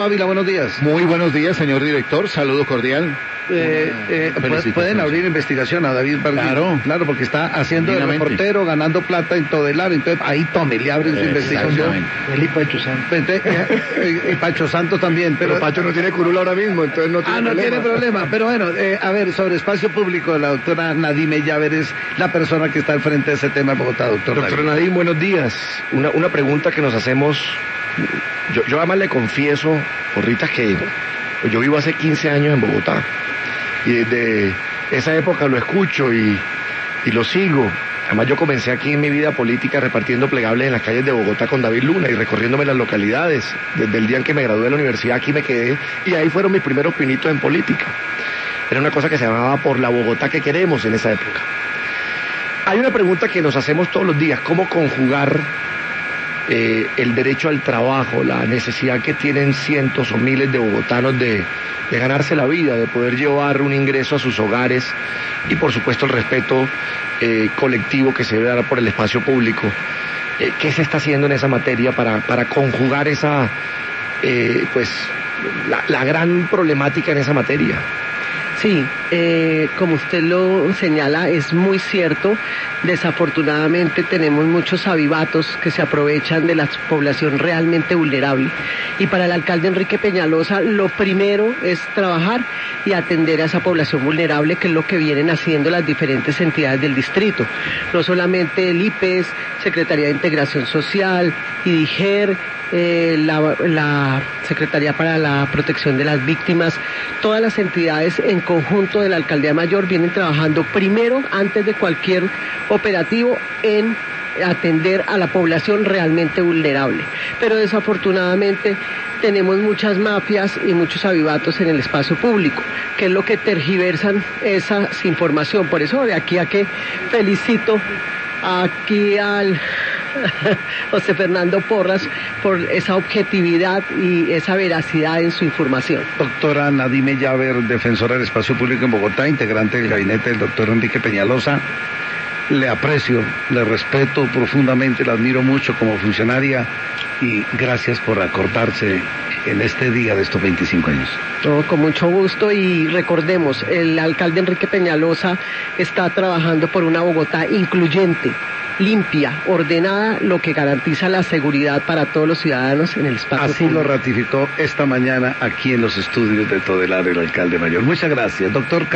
Ávila, buenos días. Muy buenos días, señor director. Saludo cordial. Pueden abrir investigación a David Verdín. Claro, porque está haciendo de reportero, ganando plata en Todelar. Entonces, ahí tome, le abren su investigación. Él y Pacho Santos. Y Pacho Santos también. Pero Pacho no tiene curul ahora mismo, entonces no tiene problema. No tiene problema. Pero bueno, a ver, sobre espacio público, la doctora Nadime Llaver es la persona que está al frente de ese tema en Bogotá, doctor. Doctor Nadime, buenos días. Una pregunta que nos hacemos. Yo además le confieso, Porritas, que yo vivo hace 15 años en Bogotá y desde esa época lo escucho y lo sigo. Además yo comencé aquí en mi vida política repartiendo plegables en las calles de Bogotá con David Luna y recorriéndome las localidades. Desde el día en que me gradué de la universidad aquí me quedé y ahí fueron mis primeros pinitos en política. Era una cosa que se llamaba Por la Bogotá que queremos en esa época. Hay una pregunta que nos hacemos todos los días: ¿cómo conjugar el derecho al trabajo, la necesidad que tienen cientos o miles de bogotanos de ganarse la vida, de poder llevar un ingreso a sus hogares y por supuesto el respeto colectivo que se debe dar por el espacio público? ¿Qué se está haciendo en esa materia para conjugar esa la gran problemática en esa materia? Sí, como usted lo señala, es muy cierto. Desafortunadamente tenemos muchos avivatos que se aprovechan de la población realmente vulnerable. Y para el alcalde Enrique Peñalosa, lo primero es trabajar y atender a esa población vulnerable, que es lo que vienen haciendo las diferentes entidades del distrito. No solamente el IPES, Secretaría de Integración Social, IDIGER, la Secretaría para la Protección de las Víctimas, todas las entidades en conjunto de la Alcaldía Mayor vienen trabajando primero, antes de cualquier operativo, en atender a la población realmente vulnerable. Pero desafortunadamente tenemos muchas mafias y muchos avivatos en el espacio público, que es lo que tergiversan esa información. Por eso de aquí a que felicito aquí al José Fernando Porras por esa objetividad y esa veracidad en su información. Doctora Nadime Llaver, defensora del espacio público en Bogotá, integrante del gabinete del doctor Enrique Peñalosa. Le aprecio, le respeto profundamente, la admiro mucho como funcionaria y gracias por acordarse en este día de estos 25 años. Con mucho gusto, y recordemos, el alcalde Enrique Peñalosa está trabajando por una Bogotá incluyente, limpia, ordenada, lo que garantiza la seguridad para todos los ciudadanos en el espacio Así público. Lo ratificó esta mañana aquí en los estudios de Todelar el alcalde mayor. Muchas gracias, doctor.